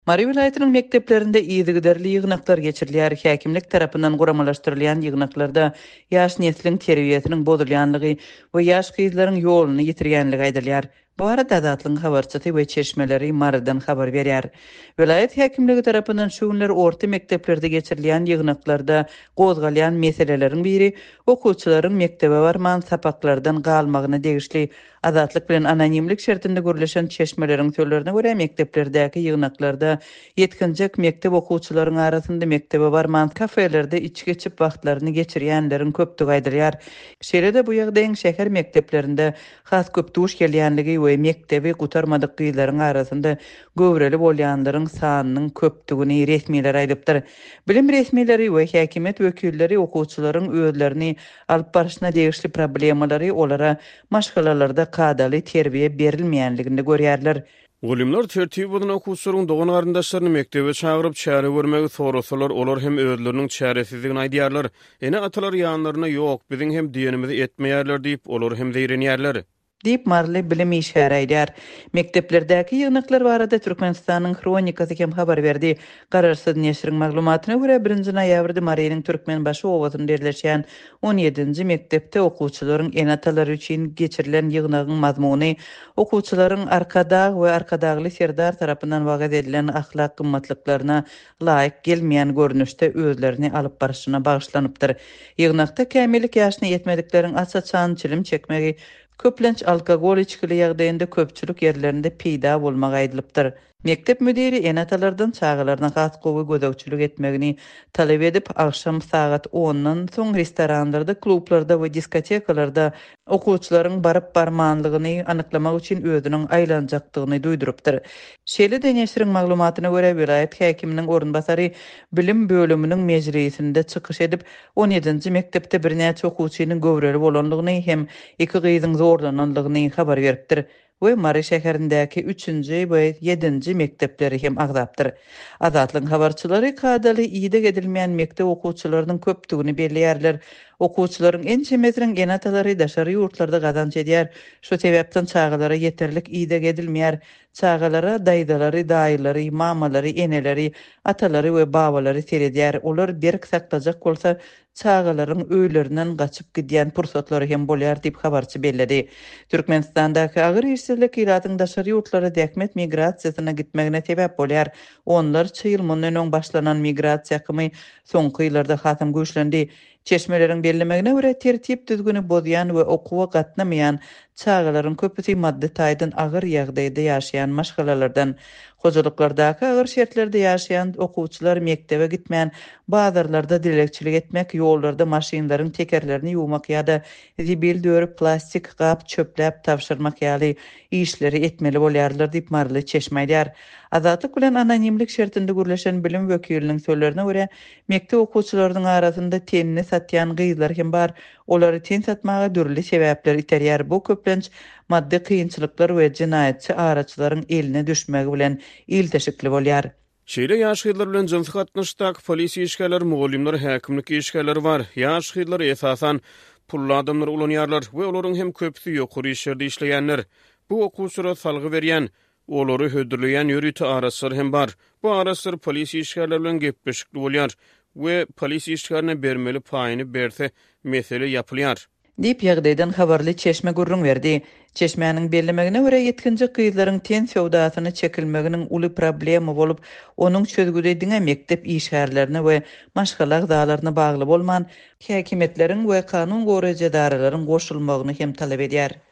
Mari vilayetinin mekteplerinde iydigiderli yığınaklar geçirilýär. Häkimlik tarapyndan guramalaşdyrylýan yığınaklarda ýaş neslin terbiyetiniň bozulýanlygy we ýaş gyzlaryň ýoluny ýitirýänligi aýdylýar. Bu arada Adatlyň habarçysy we çeşmeleri Marydan habar berýär. Vilayet häkimligi tarapyndan şu günler orta mekteplerde geçirilýän yığınaklarda gozgalýan meseleleriň biri okuwçylaryň mektebe barman sapaklardan galmagyna degişli. Adatlyk bilen anonimlik şertinde görüleşen çeşmeleriň sözlerine görä mekteplerdäki yığınaklarda yetkinjek mektep okuwçylaryň arasynda mektebe barman kafelerde içki içip wagtlaryny geçirýänleriň köpdügi aýdylýar. Şeýle-de bu ýagdaýyň şäher mekdeplerinde has köp duş gelýänligi we mektebi gutarmadyk gyzlaryň arasynda göwreli bolýanlaryň sanynyň köpdügini resmiler aýdypdyr. Bilim resmileri we häkimet wekilleri okuwçylaryň özlerini alyp barışyna degişli problemalary olara maşgalalarda kadaly terbiýe berilmeýänligini görýärler. Olimlar tertip bolan okuwçylaryň dogan garyndaşlaryny mektebe çagyryp çäre görmegi sorasalar, olar hem özleriniň çäresizligini aýdýarlar. Ene atalar ýanlaryna ýok, biziň hem diýenimizi etmeýärler diýip olar hem zeýrenýärler. Dip Marly bilim işgär aýdýar. Mekteplerdäki ýygnaklar barada Türkmenistanyň Kronikasy hem habar berdi. Gararsyz neşriň maglumatyna görä 1-nji noýabrda Maryanyň Türkmen başy owatynda ýerleşýän 17-nji mektepde okuwçylaryň enatalary üçin geçirilen ýygnagyň mazmuny okuwçylaryň arkadag we arkadagly serdar tarapyndan wagt edilen ahlak gymmatlyklaryna laýyk gelmeýän görnüşde özlerini alyp barışyna bagyşlanypdyr. Ýygnakda kämillik ýaşyna ýetmedikleriň açaçan çilim çekmegi köplenç alkogol içkili ýagdaýynda köpçülük ýerlerinde peýda bolmagy aýdylypdyr. Mektep müdiri enatalardan çağılaryna has gowy gözegçilik etmegini talep edip akşam saat 10-dan soň restoranlarda, klublarda we diskotekalarda okuwçylaryň baryp barmanlygyny anyklamak üçin özüniň aýlanjakdygyny duýdurypdyr. Şeýle-de neşriň maglumatyna görä vilayet häkiminiň orunbasary bilim bölüminiň mejlisinde çykyş edip 17-nji mektepde birnäçe okuwçynyň göwreli bolanlygyny hem iki gyzyň zorlananlygyny habar beripdir. We Mary şäherindäki 3-nji we 7-nji mektepleri hem agdapdyr. Adatlyň habarçylary kadaly ýyda gedilmeýän mektep okuwçylarynyň köpdügini belliýärler. Okuwçylaryň en çemeziriň enatalary daşary ýurtlarda gazanç edýär. Şu sebäpden çağalara ýeterlik ýyda gedilmeýär. Çağalara daýdalary, daýylary, mamalary, eneleri, atalary we babalary seredýär. Olar berk saklajak bolsa çağalaryň öýlerinden gaçyp gidýän pursatlary hem bolýar diýip habarçy bellidi. Türkmenistandaky agyr işsizlik ýylatyň daşary ýurtlara däkmet migrasiýasyna gitmegine sebäp bolýar. Onlar çyýl mundan öň başlanan migrasiýa akymy soňky ýyllarda hasam güýçlendi. Çeşmeleriň bellemegine görä tertip düzgüni bozýan we okuwa gatnamaýan çağalaryň köpüsi maddi taýdan agyr ýagdaýda ýaşaýan maşgalalardan hojalyklardaky agyr şertlerde ýaşaýan okuwçylar mektebe gitmän, bazarlarda dilekçilik etmek, ýollarda maşynlaryň tekerlerini ýuwmak ýa-da zibil dörüp plastik gap çöpläp tapşyrmak ýaly işleri etmeli bolýarlar diýip Marly çeşmeýär. Azatlyk bilen anonimlik şertinde gürleşen bilim wekiliniň sözlerine görä mektep okuwçylarynyň arasynda tenini satýan gyzlar hem bar. Olary ten satmaga dürli sebäpler iterýär. Bu köplenç maddi kynçylyklar we jinaýatçy araçlaryň eline düşmegi bilen ilteşikli bolýar. Şeýle ýaş gyzlar bilen jinsy gatnaşyk polisi işgärler, mugallimler, häkimlik işgärleri bar. Ýaş gyzlar esasan pully adamlar ulanýarlar we olaryň hem köpüsi ýokary işlerde işleýänler. Bu okuwçylara salgy berýän, olary hödürleýän ýörüti araçlar hem bar. Bu araçlar polisi işgärler bilen gepleşikli bolýar we polisi işgärine bermeli paýyny berse mesele ýapylýar. Dip ýagdaýdan habarly Çeşme gurrun berdi. Çeşmenin bellemegine görä yetkinji gyzlaryň ten sowdasyny çekilmeginiň uly problemi bolup, onuň çözgüdiňe mektep işgärlerini we maşgalak dağlaryna bagly bolman häkimetleriň we kanun goraýjydararyň goşulmagyny hem talep edýär.